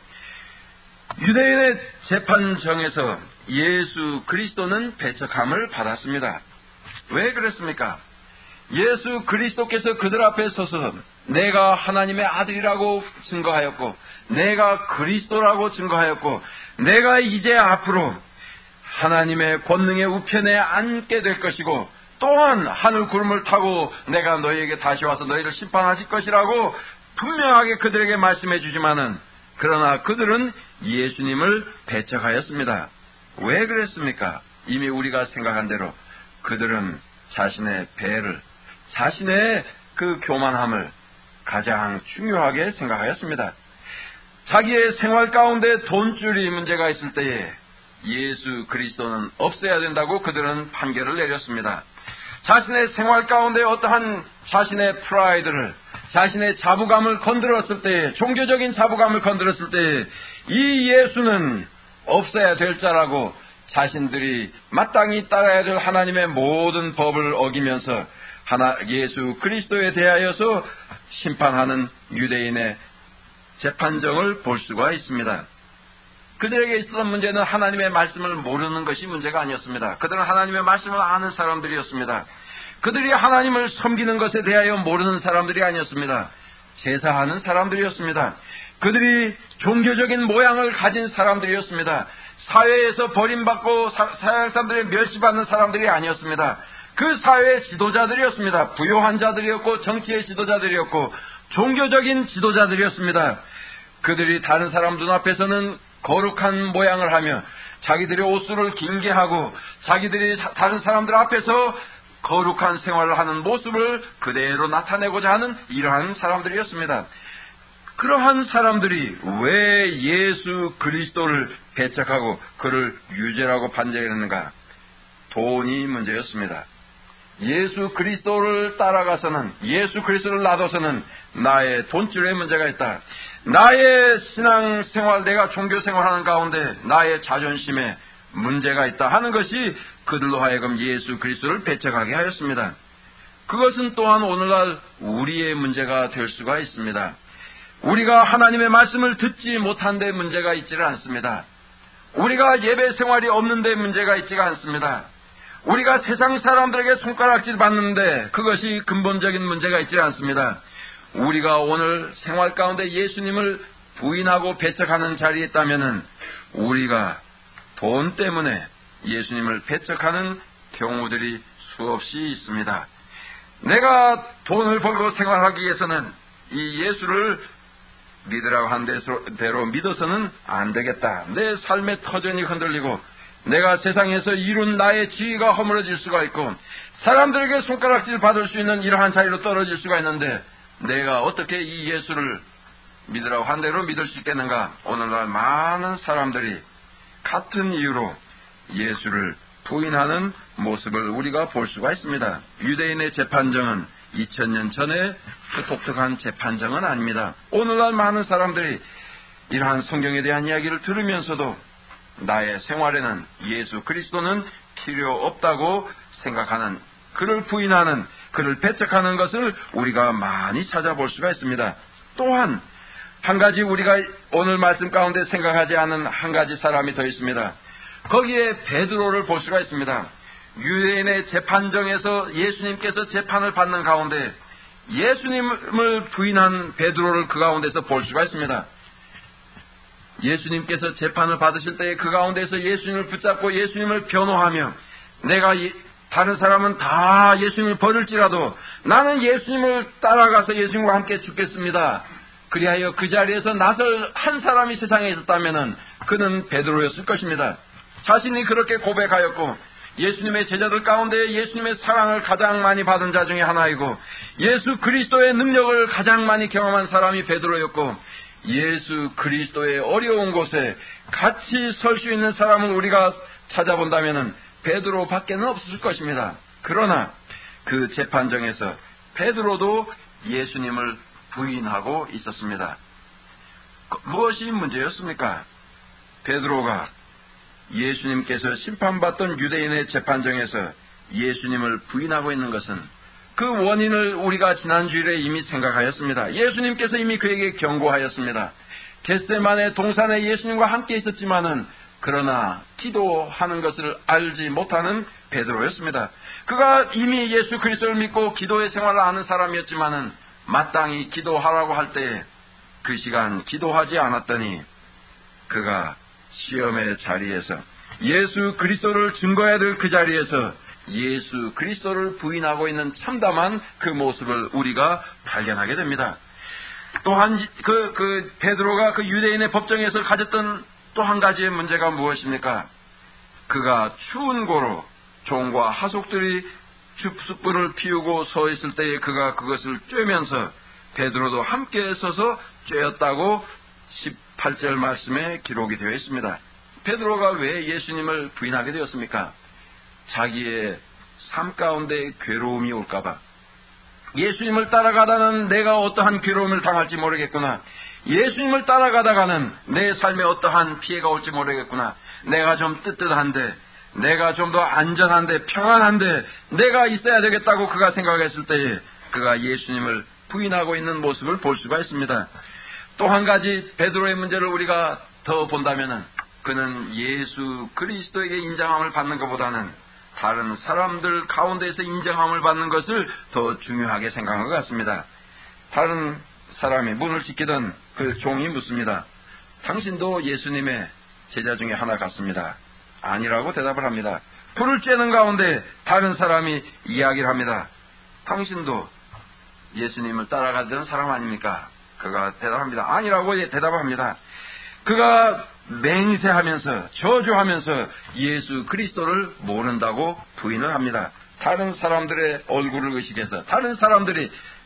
유대인의 재판정에서 예수 그리스도는 배척함을 받았습니다. 왜 그랬습니까? 예수 그리스도께서 그들 앞에 서서 내가 하나님의 아들이라고 증거하였고 내가 그리스도라고 증거하였고 내가 이제 앞으로 하나님의 권능의 우편에 앉게 될 것이고 또한 하늘 구름을 타고 내가 너희에게 다시 와서 너희를 심판하실 것이라고 분명하게 그들에게 말씀해 주지만은 그러나 그들은 예수님을 배척하였습니다. 왜 그랬습니까? 이미 우리가 생각한 대로 그들은 자신의 배를, 자신의 그 교만함을 가장 중요하게 생각하였습니다. 자기의 생활 가운데 돈줄이 문제가 있을 때에 예수 그리스도는 없어야 된다고 그들은 판결을 내렸습니다. 자신의 생활 가운데 어떠한 자신의 프라이드를, 자신의 자부감을 건드렸을 때, 종교적인 자부감을 건드렸을 때 이 예수는 없어야 될 자라고 자신들이 마땅히 따라야 될 하나님의 모든 법을 어기면서 하나 예수 그리스도에 대하여서 심판하는 유대인의 재판정을 볼 수가 있습니다. 그들에게 있었던 문제는 하나님의 말씀을 모르는 것이 문제가 아니었습니다. 그들은 하나님의 말씀을 아는 사람들이었습니다. 그들이 하나님을 섬기는 것에 대하여 모르는 사람들이 아니었습니다. 제사하는 사람들이었습니다. 그들이 종교적인 모양을 가진 사람들이었습니다. 사회에서 버림받고 사회 사람들이 멸시받는 사람들이 아니었습니다. 그 사회의 지도자들이었습니다. 부요한 자들이었고 정치의 지도자들이었고 종교적인 지도자들이었습니다. 그들이 다른 사람 눈앞에서는 거룩한 모양을 하며 자기들의 옷수를 길게 하고 자기들이 다른 사람들 앞에서 거룩한 생활을 하는 모습을 그대로 나타내고자 하는 이러한 사람들이었습니다. 그러한 사람들이 왜 예수 그리스도를 배척하고 그를 유죄라고 판결했는가? 돈이 문제였습니다. 예수 그리스도를 따라가서는, 예수 그리스도를 놔둬서는 나의 돈줄에 문제가 있다. 나의 신앙생활, 내가 종교생활하는 가운데 나의 자존심에 문제가 있다 하는 것이 그들로 하여금 예수 그리스도를 배척하게 하였습니다. 그것은 또한 오늘날 우리의 문제가 될 수가 있습니다. 우리가 하나님의 말씀을 듣지 못한 데 문제가 있지를 않습니다. 우리가 예배 생활이 없는 데 문제가 있지가 않습니다. 우리가 세상 사람들에게 손가락질 받는데 그것이 근본적인 문제가 있지 않습니다. 우리가 오늘 생활 가운데 예수님을 부인하고 배척하는 자리에 있다면은 우리가 돈 때문에 예수님을 배척하는 경우들이 수없이 있습니다. 내가 돈을 벌고 생활하기 위해서는 이 예수를 믿으라고 한 대로 믿어서는 안 되겠다. 내 삶의 터전이 흔들리고 내가 세상에서 이룬 나의 지위가 허물어질 수가 있고 사람들에게 손가락질 받을 수 있는 이러한 자리로 떨어질 수가 있는데 내가 어떻게 이 예수를 믿으라고 한 대로 믿을 수 있겠는가? 오늘날 많은 사람들이 같은 이유로 예수를 부인하는 모습을 우리가 볼 수가 있습니다. 유대인의 재판정은 이천 년 전에 그 독특한 재판정은 아닙니다. 오늘날 많은 사람들이 이러한 성경에 대한 이야기를 들으면서도 나의 생활에는 예수 그리스도는 필요 없다고 생각하는, 그를 부인하는, 그를 배척하는 것을 우리가 많이 찾아볼 수가 있습니다. 또한 한 가지 우리가 오늘 말씀 가운데 생각하지 않은 한 가지 사람이 더 있습니다. 거기에 베드로를 볼 수가 있습니다. 유대인의 재판정에서 예수님께서 재판을 받는 가운데 예수님을 부인한 베드로를 그 가운데서 볼 수가 있습니다. 예수님께서 재판을 받으실 때에 그 가운데서 예수님을 붙잡고 예수님을 변호하며, 내가 다른 사람은 다 예수님을 버릴지라도 나는 예수님을 따라가서 예수님과 함께 죽겠습니다. 그리하여 그 자리에서 나설 한 사람이 세상에 있었다면 그는 베드로였을 것입니다. 자신이 그렇게 고백하였고 예수님의 제자들 가운데 예수님의 사랑을 가장 많이 받은 자 중에 하나이고 예수 그리스도의 능력을 가장 많이 경험한 사람이 베드로였고, 예수 그리스도의 어려운 곳에 같이 설 수 있는 사람을 우리가 찾아본다면 베드로밖에는 없을 것입니다. 그러나 그 재판정에서 베드로도 예수님을 부인하고 있었습니다. 무엇이 문제였습니까? 베드로가 예수님께서 심판받던 유대인의 재판정에서 예수님을 부인하고 있는 것은 그 원인을 우리가 지난주일에 이미 생각하였습니다. 예수님께서 이미 그에게 경고하였습니다. 겟세마네 동산에 예수님과 함께 있었지만은 그러나 기도하는 것을 알지 못하는 베드로였습니다. 그가 이미 예수 그리스도를 믿고 기도의 생활을 하는 사람이었지만은 마땅히 기도하라고 할 때 그 시간 기도하지 않았더니 그가 시험의 자리에서 예수 그리스도를 증거해야 될 그 자리에서 예수 그리스도를 부인하고 있는 참담한 그 모습을 우리가 발견하게 됩니다. 또한 그, 그 베드로가 그 유대인의 법정에서 가졌던 또 한 가지의 문제가 무엇입니까? 그가 추운 고로 종과 하속들이 숯불을 피우고 서 있을 때에 그가 그것을 쬐면서 베드로도 함께 서서 쬐었다고 십팔 절 말씀에 기록이 되어 있습니다. 베드로가 왜 예수님을 부인하게 되었습니까? 자기의 삶 가운데 괴로움이 올까봐. 예수님을 따라가다는 내가 어떠한 괴로움을 당할지 모르겠구나. 예수님을 따라가다가는 내 삶에 어떠한 피해가 올지 모르겠구나. 내가 좀 뜨뜻한데, 내가 좀 더 안전한데, 평안한데 내가 있어야 되겠다고 그가 생각했을 때에 그가 예수님을 부인하고 있는 모습을 볼 수가 있습니다. 또 한 가지 베드로의 문제를 우리가 더 본다면은 그는 예수 그리스도에게 인정함을 받는 것보다는 다른 사람들 가운데서 인정함을 받는 것을 더 중요하게 생각한 것 같습니다. 다른 사람이 문을 지키던 그 종이 묻습니다. 당신도 예수님의 제자 중에 하나 같습니다. 아니라고 대답을 합니다. 불을 쬐는 가운데 다른 사람이 이야기를 합니다. 당신도 예수님을 따라가던 사람 아닙니까? 그가 대답합니다. 아니라고 대답합니다. 그가 맹세하면서 저주하면서 예수 그리스도를 모른다고 부인을 합니다. 다른 사람들의 얼굴을 의식해서 다른 사람들이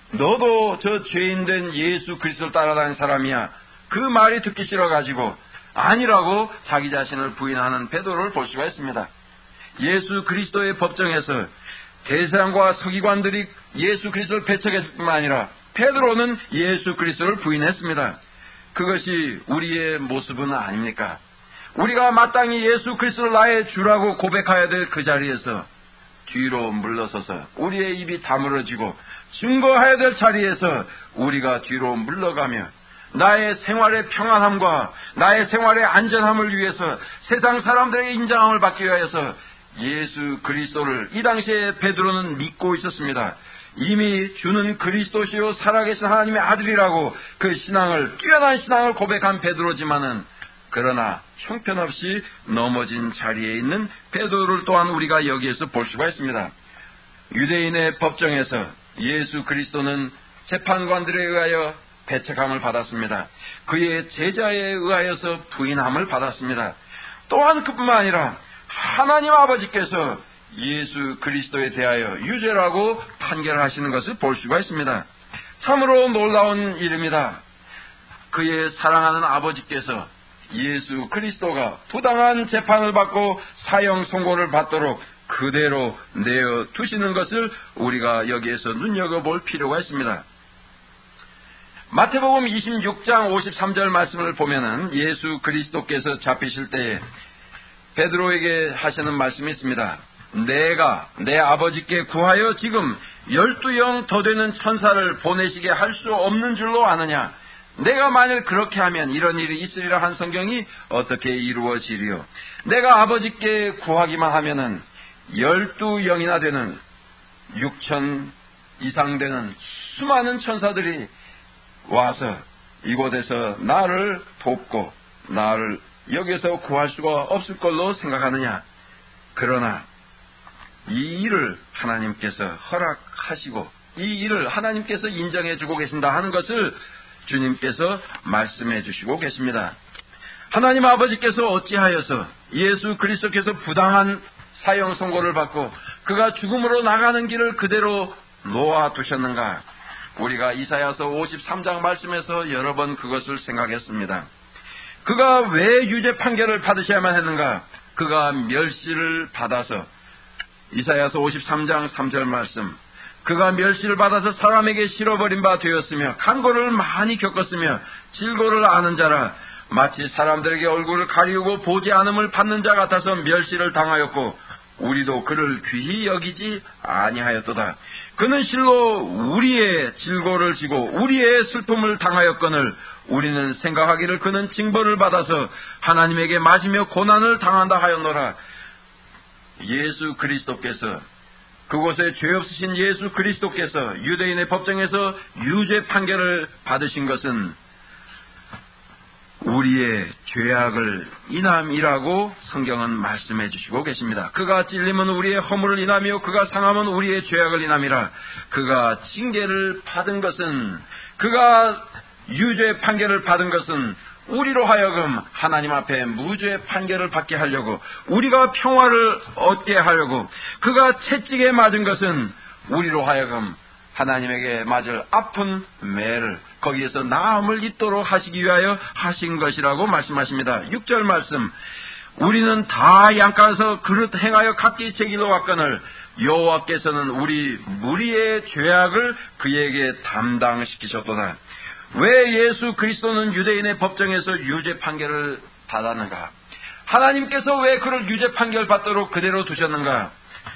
너도 저 죄인된 예수 그리스도를 따라다니는 사람이야. 그 말이 듣기 싫어가지고 아니라고 자기 자신을 부인하는 베드로를 볼 수가 있습니다. 예수 그리스도의 법정에서 대제사장과 서기관들이 예수 그리스도를 배척했을 뿐만 아니라 베드로는 예수 그리스도를 부인했습니다. 그것이 우리의 모습은 아닙니까? 우리가 마땅히 예수 그리스도를 나의 주라고 고백해야 될 그 자리에서 뒤로 물러서서 우리의 입이 다물어지고 증거해야 될 자리에서 우리가 뒤로 물러가며 나의 생활의 평안함과 나의 생활의 안전함을 위해서 세상 사람들에게 인정함을 받기 위해서 예수 그리스도를 이 당시에 베드로는 믿고 있었습니다. 이미 주는 그리스도시요 살아계신 하나님의 아들이라고 그 신앙을, 뛰어난 신앙을 고백한 베드로지만은 그러나 형편없이 넘어진 자리에 있는 베드로를 또한 우리가 여기에서 볼 수가 있습니다. 유대인의 법정에서 예수 그리스도는 재판관들에 의하여 배척함을 받았습니다. 그의 제자에 의하여서 부인함을 받았습니다. 또한 그뿐만 아니라 하나님 아버지께서 예수 그리스도에 대하여 유죄라고 판결하시는 것을 볼 수가 있습니다. 참으로 놀라운 일입니다. 그의 사랑하는 아버지께서 예수 그리스도가 부당한 재판을 받고 사형 선고를 받도록 그대로 내어 두시는 것을 우리가 여기에서 눈여겨볼 필요가 있습니다. 마태복음 이십육 장 오십삼 절 말씀을 보면은 예수 그리스도께서 잡히실 때에 베드로에게 하시는 말씀이 있습니다. 내가 내 아버지께 구하여 지금 열두 영 더 되는 천사를 보내시게 할 수 없는 줄로 아느냐? 내가 만일 그렇게 하면 이런 일이 있으리라 한 성경이 어떻게 이루어지리요? 내가 아버지께 구하기만 하면은 열두 영이나 되는 육천 이상 되는 수많은 천사들이 와서 이곳에서 나를 돕고 나를 여기서 구할 수가 없을 걸로 생각하느냐? 그러나 이 일을 하나님께서 허락하시고 이 일을 하나님께서 인정해주고 계신다 하는 것을 주님께서 말씀해 주시고 계십니다. 하나님 아버지께서 어찌하여서 예수 그리스도께서 부당한 사형 선고를 받고 그가 죽음으로 나가는 길을 그대로 놓아두셨는가? 우리가 이사야서 오십삼 장 말씀에서 여러 번 그것을 생각했습니다. 그가 왜 유죄 판결을 받으셔야만 했는가? 그가 멸시를 받아서 이사야서 오십삼 장 삼 절 말씀, 그가 멸시를 받아서 사람에게 실어버린 바 되었으며 간고를 많이 겪었으며 질고를 아는 자라 마치 사람들에게 얼굴을 가리우고 보지 않음을 받는 자 같아서 멸시를 당하였고 우리도 그를 귀히 여기지 아니하였도다. 그는 실로 우리의 질고를 지고 우리의 슬픔을 당하였거늘 우리는 생각하기를 그는 징벌을 받아서 하나님에게 맞으며 고난을 당한다 하였노라. 예수 그리스도께서 그곳에 죄 없으신 예수 그리스도께서 유대인의 법정에서 유죄 판결을 받으신 것은 우리의 죄악을 인함이라고 성경은 말씀해 주시고 계십니다. 그가 찔림은 우리의 허물을 인하며 그가 상함은 우리의 죄악을 인함이라. 그가 징계를 받은 것은, 그가 유죄 판결을 받은 것은 우리로 하여금 하나님 앞에 무죄 판결을 받게 하려고, 우리가 평화를 얻게 하려고, 그가 채찍에 맞은 것은 우리로 하여금 하나님에게 맞을 아픈 매를 거기에서 나음을 잊도록 하시기 위하여 하신 것이라고 말씀하십니다. 육 절 말씀, 우리는 다 양가서 그릇 행하여 각기 제 길로 왔거늘 여호와께서는 우리 무리의 죄악을 그에게 담당시키셨도다. 왜 예수 그리스도는 유대인의 법정에서 유죄 판결을 받았는가? 하나님께서 왜 그를 유죄 판결 받도록 그대로 두셨는가?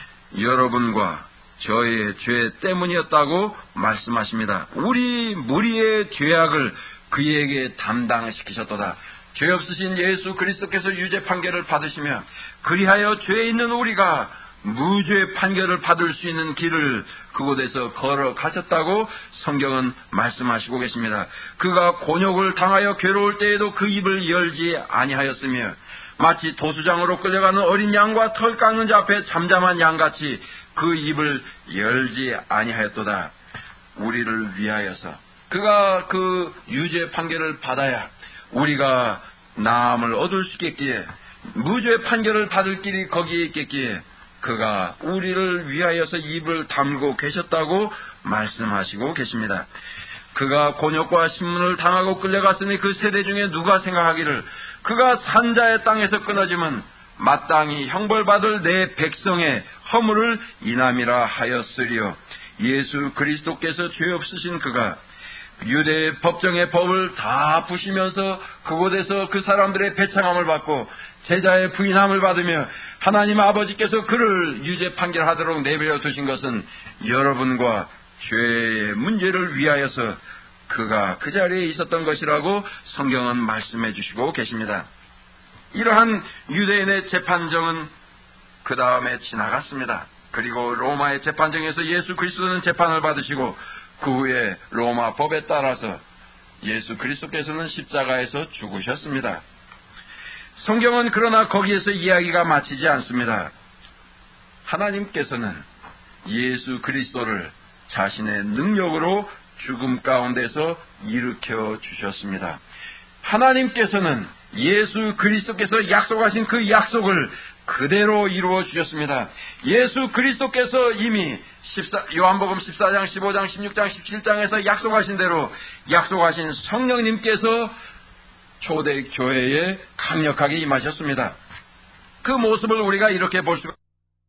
여러분과 저의 죄 때문이었다고 말씀하십니다. 우리 무리의 죄악을 그에게 담당시키셨도다. 죄 없으신 예수 그리스도께서 유죄 판결을 받으시며 그리하여 죄 있는 우리가 무죄 판결을 받을 수 있는 길을 그곳에서 걸어가셨다고 성경은 말씀하시고 계십니다. 그가 곤욕을 당하여 괴로울 때에도 그 입을 열지 아니하였으며 마치 도수장으로 끌려가는 어린 양과 털 깎는 자 앞에 잠잠한 양같이 그 입을 열지 아니하였도다. 우리를 위하여서 그가 그 유죄 판결을 받아야 우리가 나음을 얻을 수 있겠기에, 무죄 판결을 받을 길이 거기에 있겠기에 그가 우리를 위하여서 입을 다물고 계셨다고 말씀하시고 계십니다. 그가 곤욕과 신문을 당하고 끌려갔으니 그 세대 중에 누가 생각하기를 그가 산자의 땅에서 끊어짐은 마땅히 형벌받을 내 백성의 허물을 인함이라 하였으리요. 예수 그리스도께서 죄 없으신 그가 유대 법정의 법을 다 부시면서 그곳에서 그 사람들의 배창함을 받고 제자의 부인함을 받으며 하나님 아버지께서 그를 유죄 판결하도록 내버려 두신 것은 여러분과 죄의 문제를 위하여서 그가 그 자리에 있었던 것이라고 성경은 말씀해 주시고 계십니다. 이러한 유대인의 재판정은 그 다음에 지나갔습니다. 그리고 로마의 재판정에서 예수 그리스도는 재판을 받으시고 그 후에 로마 법에 따라서 예수 그리스도께서는 십자가에서 죽으셨습니다. 성경은 그러나 거기에서 이야기가 마치지 않습니다. 하나님께서는 예수 그리스도를 자신의 능력으로 죽음 가운데서 일으켜 주셨습니다. 하나님께서는 예수 그리스도께서 약속하신 그 약속을 그대로 이루어 주셨습니다. 예수 그리스도께서 이미 요한복음 십사 장, 십오 장, 십육 장, 십칠 장에서 약속하신 대로 약속하신 성령님께서 초대교회에 강력하게 임하셨습니다. 그 모습을 우리가 이렇게 볼 수가,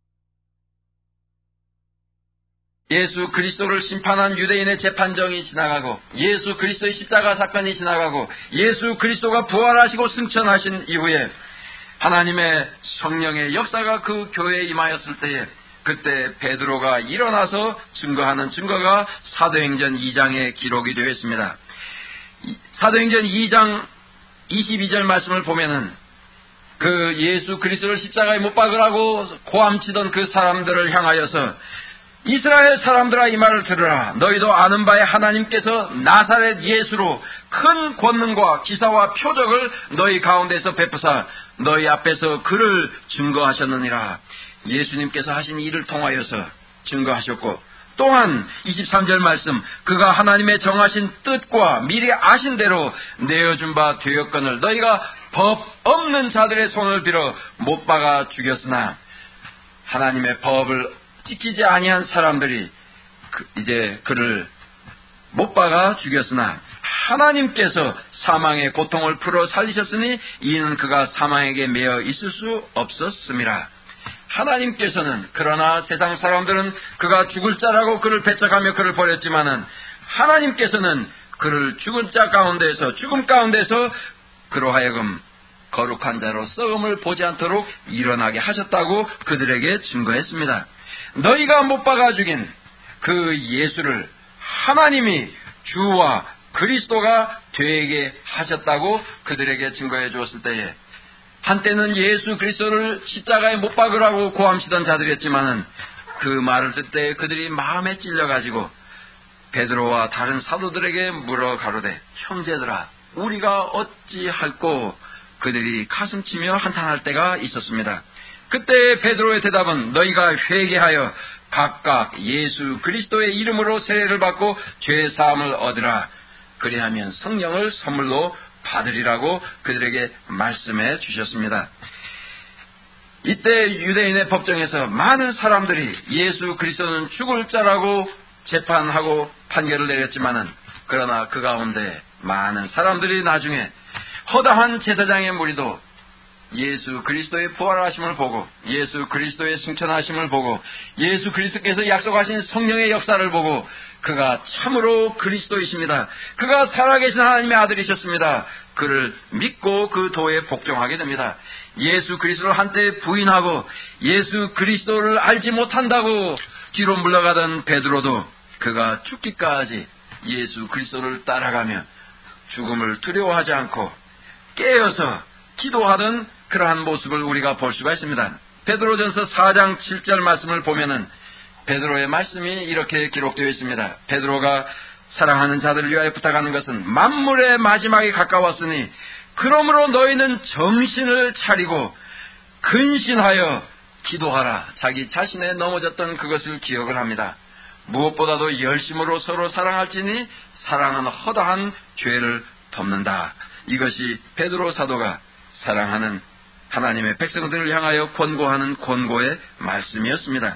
예수 그리스도를 심판한 유대인의 재판정이 지나가고 예수 그리스도의 십자가 사건이 지나가고 예수 그리스도가 부활하시고 승천하신 이후에 하나님의 성령의 역사가 그 교회에 임하였을 때에 그때 베드로가 일어나서 증거하는 증거가 사도행전 이 장에 기록이 되어 있습니다. 사도행전 이 장 이십이 절 말씀을 보면은 그 예수 그리스도를 십자가에 못 박으라고 고함치던 그 사람들을 향하여서 이스라엘 사람들아 이 말을 들으라. 너희도 아는 바에 하나님께서 나사렛 예수로 큰 권능과 기사와 표적을 너희 가운데서 베푸사 너희 앞에서 그를 증거하셨느니라. 예수님께서 하신 일을 통하여서 증거하셨고 또한 이십삼 절 말씀 그가 하나님의 정하신 뜻과 미리 아신 대로 내어준 바 되었거늘 너희가 법 없는 자들의 손을 빌어 못 박아 죽였으나 하나님의 법을 지키지 아니한 사람들이 그 이제 그를 못 박아 죽였으나 하나님께서 사망의 고통을 풀어 살리셨으니 이는 그가 사망에게 매여 있을 수 없었음이라. 하나님께서는 그러나 세상 사람들은 그가 죽을 자라고 그를 배척하며 그를 버렸지만은 하나님께서는 그를 죽은 자 가운데서 죽음 가운데서 그로 하여금 거룩한 자로 썩음을 보지 않도록 일어나게 하셨다고 그들에게 증거했습니다. 너희가 못 박아 죽인 그 예수를 하나님이 주와 그리스도가 되게 하셨다고 그들에게 증거해 주었을 때에 한때는 예수 그리스도를 십자가에 못 박으라고 고함치던 자들이었지만은 그 말을 듣을 때 그들이 마음에 찔려가지고 베드로와 다른 사도들에게 물어 가로되 형제들아 우리가 어찌할꼬 그들이 가슴치며 한탄할 때가 있었습니다. 그때 베드로의 대답은 너희가 회개하여 각각 예수 그리스도의 이름으로 세례를 받고 죄 사함을 얻으라. 그리하면 성령을 선물로 받으리라고 그들에게 말씀해 주셨습니다. 이때 유대인의 법정에서 많은 사람들이 예수 그리스도는 죽을 자라고 재판하고 판결을 내렸지만은 그러나 그 가운데 많은 사람들이 나중에 허다한 제사장의 무리도 예수 그리스도의 부활하심을 보고 예수 그리스도의 승천하심을 보고 예수 그리스도께서 약속하신 성령의 역사를 보고 그가 참으로 그리스도이십니다. 그가 살아계신 하나님의 아들이셨습니다. 그를 믿고 그 도에 복종하게 됩니다. 예수 그리스도를 한때 부인하고 예수 그리스도를 알지 못한다고 뒤로 물러가던 베드로도 그가 죽기까지 예수 그리스도를 따라가며 죽음을 두려워하지 않고 깨어서 기도하던 그러한 모습을 우리가 볼 수가 있습니다. 베드로전서 사 장 칠 절 말씀을 보면은 베드로의 말씀이 이렇게 기록되어 있습니다. 베드로가 사랑하는 자들을 위하여 부탁하는 것은 만물의 마지막이 가까웠으니 그러므로 너희는 정신을 차리고 근신하여 기도하라. 자기 자신의 넘어졌던 그것을 기억을 합니다. 무엇보다도 열심으로 서로 사랑할지니 사랑은 허다한 죄를 덮는다. 이것이 베드로 사도가 사랑하는 하나님의 백성들을 향하여 권고하는 권고의 말씀이었습니다.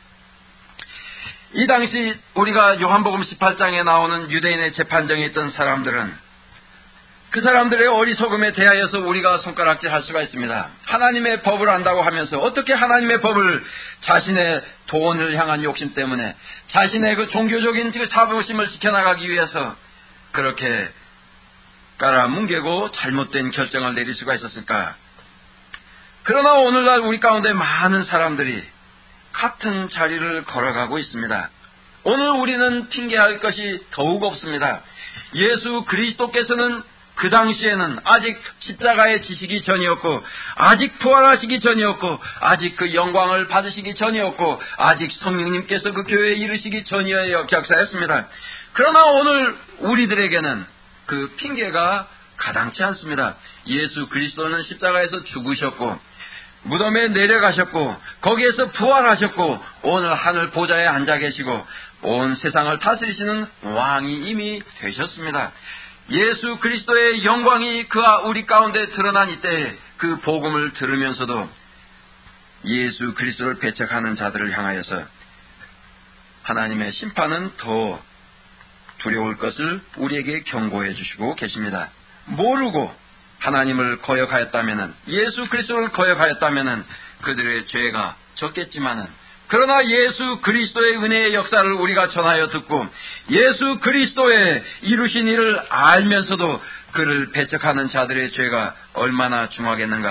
이 당시 우리가 요한복음 십팔 장에 나오는 유대인의 재판정에 있던 사람들은 그 사람들의 어리석음에 대하여서 우리가 손가락질할 수가 있습니다. 하나님의 법을 안다고 하면서 어떻게 하나님의 법을 자신의 돈을 향한 욕심 때문에 자신의 그 종교적인 자부심을 지켜나가기 위해서 그렇게 깔아뭉개고 잘못된 결정을 내릴 수가 있었을까? 그러나 오늘날 우리 가운데 많은 사람들이 같은 자리를 걸어가고 있습니다. 오늘 우리는 핑계할 것이 더욱 없습니다. 예수 그리스도께서는 그 당시에는 아직 십자가에 지시기 전이었고 아직 부활하시기 전이었고 아직 그 영광을 받으시기 전이었고 아직 성령님께서 그 교회에 이르시기 전이었 역사였습니다. 그러나 오늘 우리들에게는 그 핑계가 가당치 않습니다. 예수 그리스도는 십자가에서 죽으셨고 무덤에 내려가셨고 거기에서 부활하셨고 오늘 하늘 보좌에 앉아 계시고 온 세상을 다스리시는 왕이 이미 되셨습니다. 예수 그리스도의 영광이 그와 우리 가운데 드러난 이때에 그 복음을 들으면서도 예수 그리스도를 배척하는 자들을 향하여서 하나님의 심판은 더 두려울 것을 우리에게 경고해 주시고 계십니다. 모르고 하나님을 거역하였다면은 예수 그리스도를 거역하였다면은 그들의 죄가 적겠지만은 그러나 예수 그리스도의 은혜의 역사를 우리가 전하여 듣고 예수 그리스도의 이루신 일을 알면서도 그를 배척하는 자들의 죄가 얼마나 중하겠는가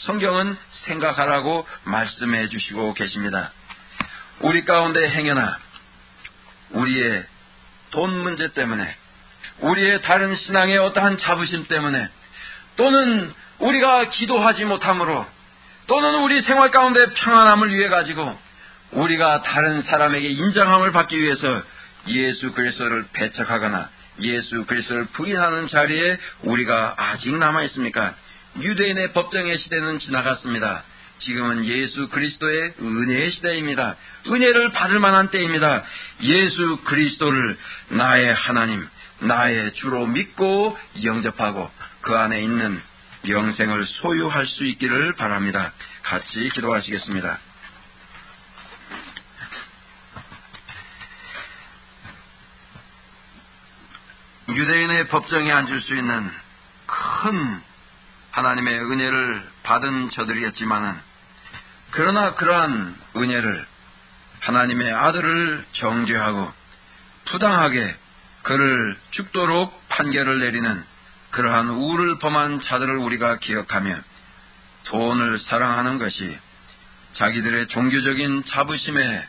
성경은 생각하라고 말씀해 주시고 계십니다. 우리 가운데 행여나 우리의 돈 문제 때문에, 우리의 다른 신앙의 어떠한 자부심 때문에, 또는 우리가 기도하지 못함으로, 또는 우리 생활 가운데 평안함을 위해 가지고 우리가 다른 사람에게 인정함을 받기 위해서 예수 그리스도를 배척하거나 예수 그리스도를 부인하는 자리에 우리가 아직 남아 있습니까? 유대인의 법정의 시대는 지나갔습니다. 지금은 예수 그리스도의 은혜의 시대입니다. 은혜를 받을 만한 때입니다. 예수 그리스도를 나의 하나님, 나의 주로 믿고 영접하고 그 안에 있는 영생을 소유할 수 있기를 바랍니다. 같이 기도하시겠습니다. 유대인의 법정에 앉을 수 있는 큰 하나님의 은혜를 받은 저들이었지만은, 그러나 그러한 은혜를 하나님의 아들을 정죄하고 부당하게 그를 죽도록 판결을 내리는 그러한 우를 범한 자들을 우리가 기억하며, 돈을 사랑하는 것이 자기들의 종교적인 자부심에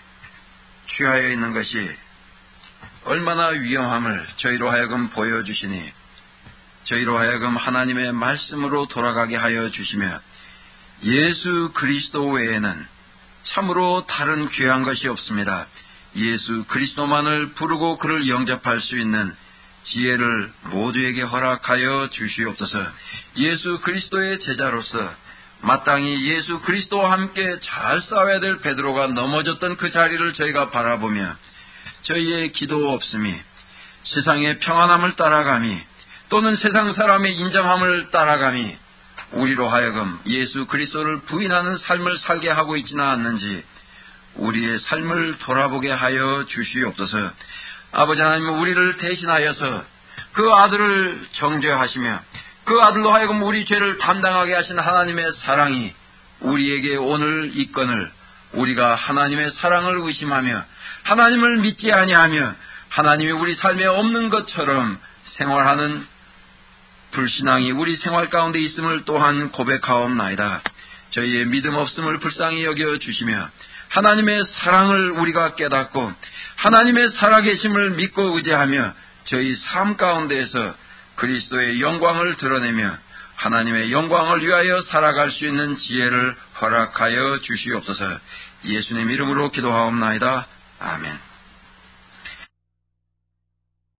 취하여 있는 것이 얼마나 위험함을 저희로 하여금 보여주시니, 저희로 하여금 하나님의 말씀으로 돌아가게 하여 주시며, 예수 그리스도 외에는 참으로 다른 귀한 것이 없습니다. 예수 그리스도만을 부르고 그를 영접할 수 있는 지혜를 모두에게 허락하여 주시옵소서. 예수 그리스도의 제자로서 마땅히 예수 그리스도와 함께 잘 싸워야 될 베드로가 넘어졌던 그 자리를 저희가 바라보며, 저희의 기도 없음이, 세상의 평안함을 따라감이, 또는 세상 사람의 인정함을 따라감이 우리로 하여금 예수 그리스도를 부인하는 삶을 살게 하고 있지는 않는지 우리의 삶을 돌아보게 하여 주시옵소서. 아버지 하나님, 우리를 대신하여서 그 아들을 정죄하시며 그 아들로 하여금 우리 죄를 담당하게 하신 하나님의 사랑이 우리에게 오늘 있건을 우리가 하나님의 사랑을 의심하며 하나님을 믿지 아니하며 하나님이 우리 삶에 없는 것처럼 생활하는 불신앙이 우리 생활 가운데 있음을 또한 고백하옵나이다. 저희의 믿음 없음을 불쌍히 여겨 주시며 하나님의 사랑을 우리가 깨닫고 하나님의 살아계심을 믿고 의지하며 저희 삶 가운데에서 그리스도의 영광을 드러내며 하나님의 영광을 위하여 살아갈 수 있는 지혜를 허락하여 주시옵소서. 예수님 이름으로 기도하옵나이다. 아멘.